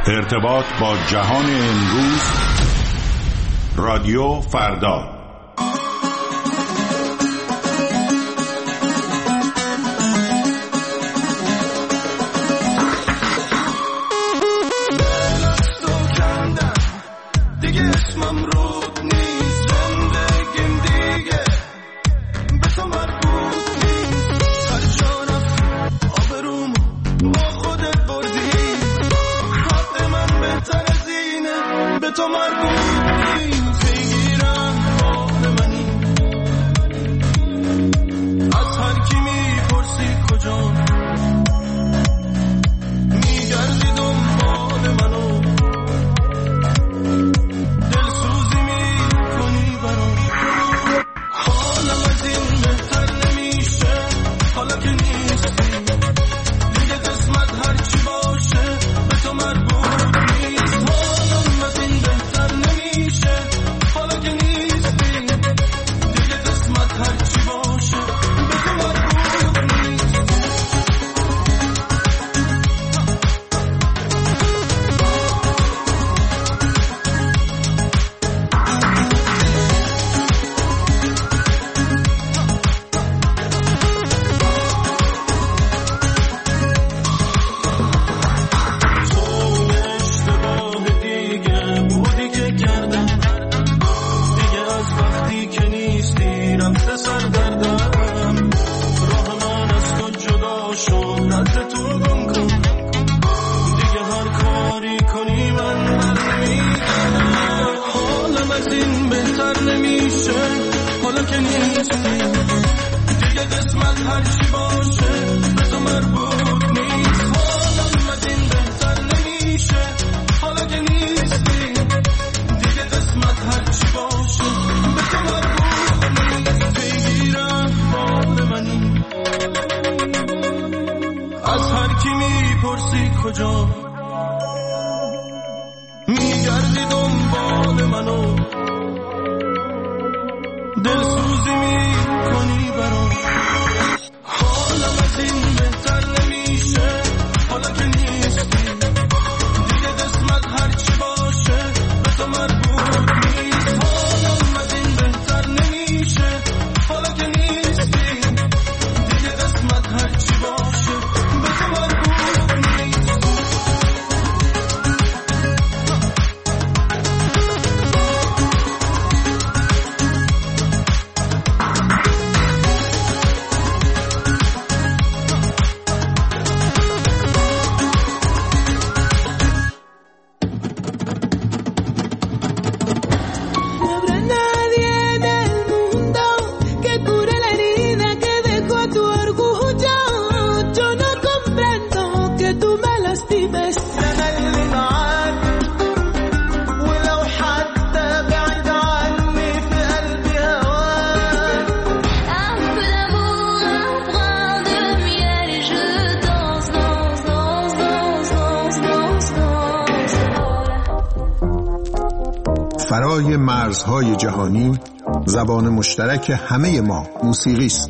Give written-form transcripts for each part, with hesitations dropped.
ارتباط با جهان امروز، رادیو فردا. فرای مرزهای جهانی، زبان مشترک همه ما موسیقی است.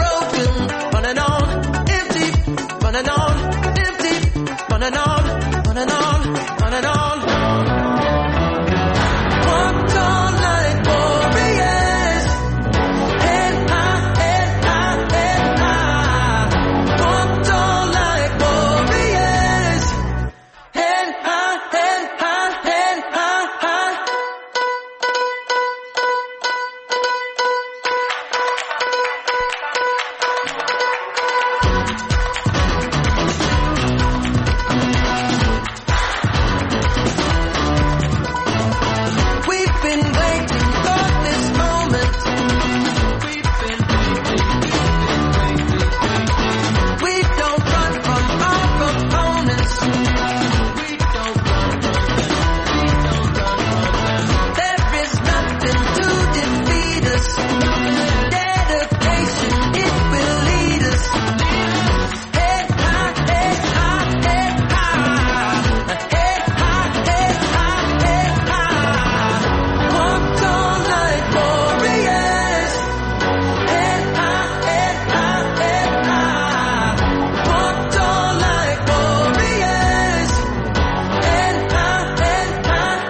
on and on, empty, on and on, and on and on. Walked on like warriors, head high, head high, head high. Walked on like warriors, head high, head high, head high, high. We've been waiting for this moment. We don't run from our opponents. There is nothing to defeat us. Dedication, it will lead us. Head high, head high, head high. Head high, head high, head high. Walked on like warriors. Head high, head high, head high. Walked on like warriors. Head high, head high.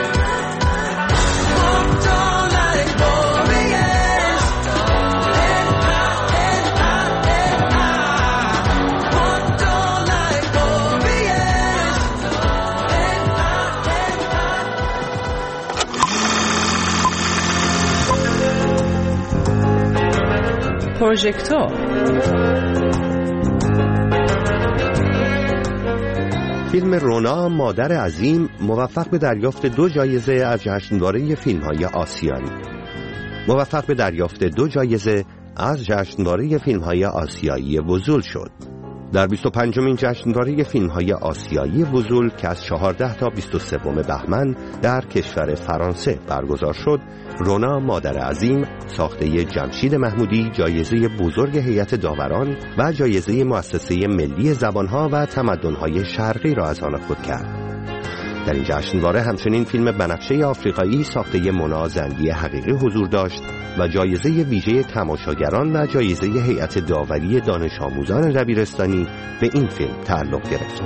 Walked on like warriors. Head high, head high, head high. Walked on like warriors. Head high, head high. پروژکتور. فیلم رونا مادر عظیم موفق به دریافت 2 جایزه از جشنواره فیلم‌های آسیایی. موفق به دریافت 2 جایزه از جشنواره فیلم‌های آسیایی وزول شد. در 25مین جشنواره فیلم‌های آسیایی وزول که از 14 تا 23 بهمن در کشور فرانسه برگزار شد، رونا مادر عظیم ساخته جمشید محمودی جایزه بزرگ هیئت داوران و جایزه مؤسسه ملی زبان‌ها و تمدن‌های شرقی را از آن خود کرد. در این جشنواره همچنین فیلم بنفشه آفریقایی ساخته مونا زندی حقیقی حضور داشت و جایزه ویژه تماشاگران و جایزه هیئت داوری دانش آموزان دبیرستانی به این فیلم تعلق گرفت.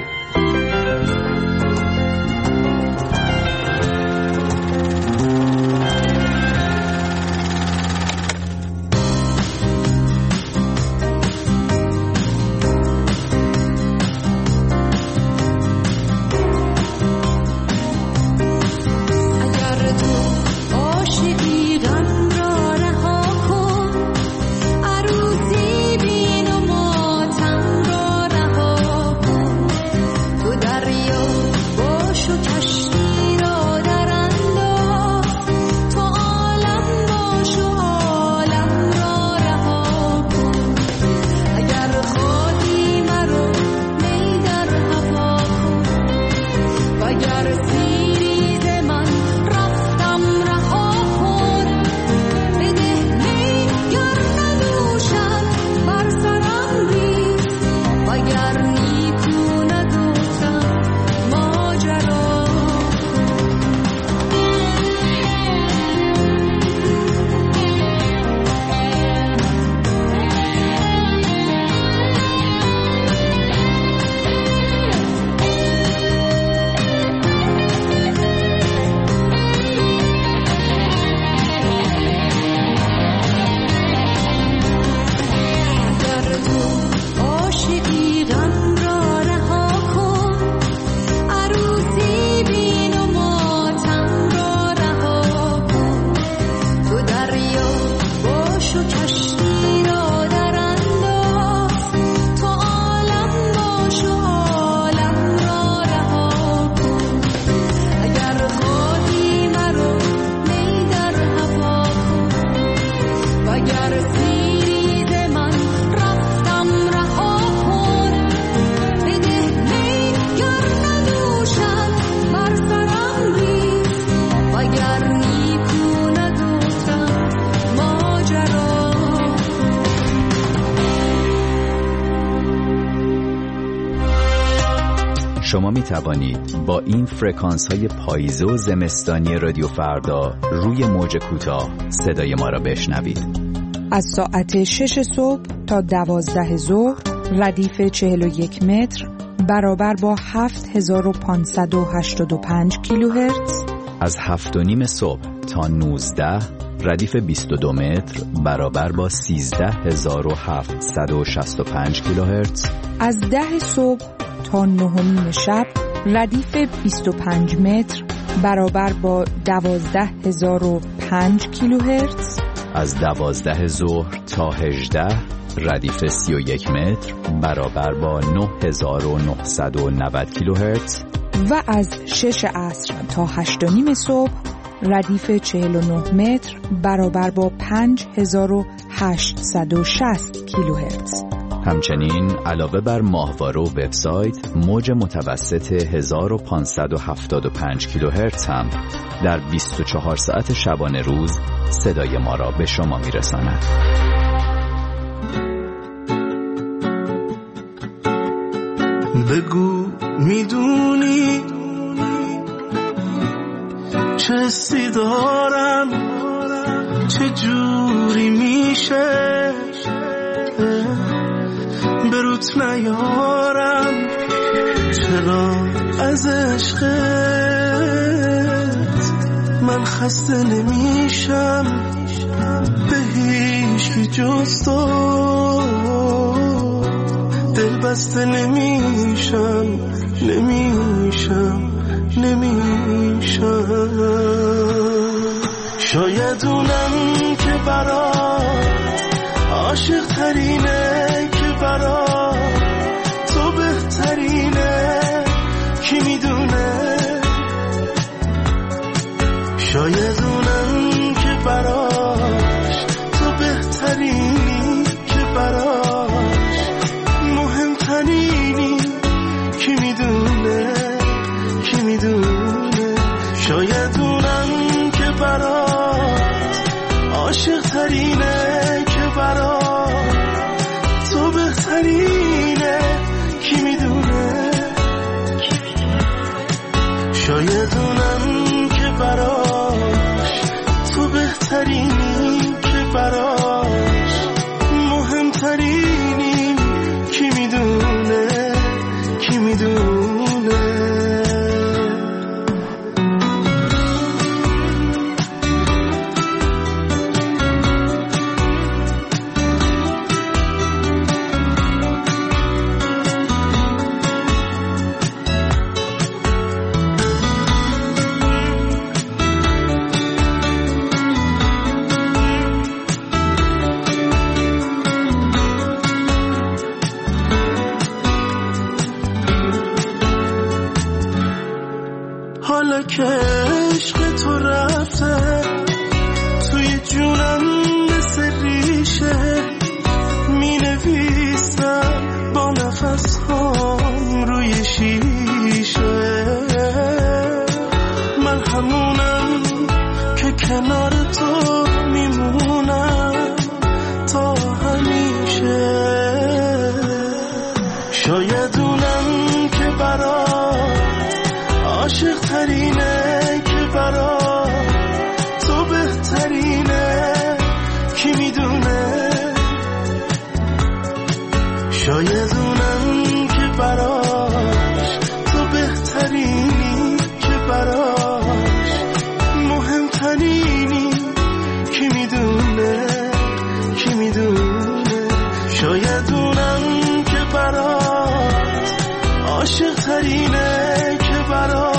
شما می توانید با این فرکانس های پاییزه و زمستانی رادیو فردا روی موج کوتاه صدای ما را بشنوید. از ساعت 6 صبح تا 12 ظهر ردیف 41 متر برابر با 7585 کیلوهرتز. از 7:30 صبح تا 19 ردیف 22 متر برابر با 13765 کیلوهرتز. از 10 صبح تا 9 شب ردیف 25 متر برابر با 12005 کیلوهرتز. از 12 ظهر تا 18 ردیف 31 متر برابر با 9990 کیلوهرتز. و از 6 عصر تا 8:30 صبح ردیف 49 متر برابر با 5860 کیلوهرتز. همچنین علاوه بر ماهواره و وبسایت، موج متوسط 1575 کیلوهرتز هم در 24 ساعت شبانه روز صدای ما را به شما میرساند. بگو میدونی چه حسی دارم، چه جوری میشه بروت نیارم، چرا از عشقت من خسته نمیشم، به هیچکی جز تو دل بسته نمیشم. شاید اونم که برات عاشق ترینه، که برات تو بهترینه، کی میدونه. شاید اونم که براش تو بهترینی، که براش مهمترینی، کی میدونه. شاید اونم که برات عاشق ترینه، که برات تو بهترینه، کی میدونه. شاید اونم که براش تو بهترینی، که براش مهمترینی، کی میدونه. حالا که عشق تو رفته توی جونم مثل ریشه، می نویسم با نفس هام روی شیشه. من همونم که کنار تو میمونم تا همیشه. شاید اونم که عاشق ترینه، که برات تو بهترینه، کی میدونه. شاید اونم که براش تو بهترینی، که براش مهمترینی، کی میدونه. شاید اونم که برات عاشق ترینه، که برات